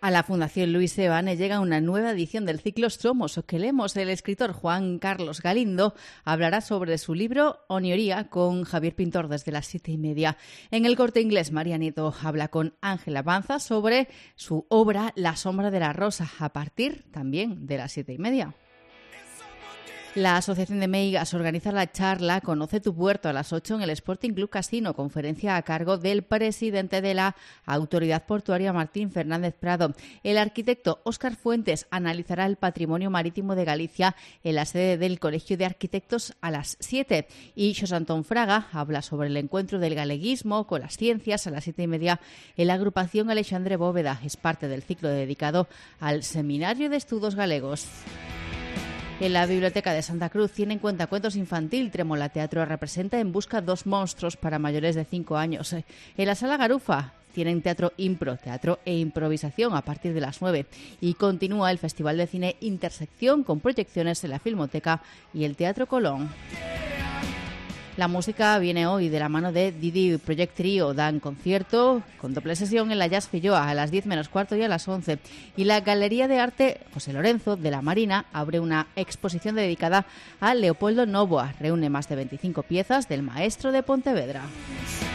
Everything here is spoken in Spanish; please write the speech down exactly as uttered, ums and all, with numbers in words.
A la Fundación Luis Seoane llega una nueva edición del ciclo Somos o que leemos. El escritor Juan Carlos Galindo hablará sobre su libro Onioría con Javier Pintor desde las siete y media. En El Corte Inglés, María Nieto habla con Ángela Banza sobre su obra La sombra de la rosa, a partir también de las siete y media. La Asociación de Meigas organiza la charla Conoce tu puerto a las ocho en el Sporting Club Casino, conferencia a cargo del presidente de la Autoridad Portuaria, Martín Fernández Prado. El arquitecto Óscar Fuentes analizará el patrimonio marítimo de Galicia en la sede del Colegio de Arquitectos a las siete. Y Xosé Antón Fraga habla sobre el encuentro del galeguismo con las ciencias a las siete y media en la agrupación Alexandre Bóveda. Es parte del ciclo dedicado al Seminario de Estudos Galegos. En la Biblioteca de Santa Cruz tienen cuentacuentos infantil. Trémola Teatro representa En busca dos monstruos para mayores de cinco años. En la Sala Garufa tienen teatro impro, teatro e improvisación a partir de las nueve. Y continúa el Festival de Cine Intersección con proyecciones en la Filmoteca y el Teatro Colón. La música viene hoy de la mano de Didi Project Trio. Dan concierto con doble sesión en la Jazz Filloa a las diez menos cuarto y a las once. Y la Galería de Arte José Lorenzo de la Marina abre una exposición dedicada a Leopoldo Nóvoa. Reúne más de veinticinco piezas del maestro de Pontevedra.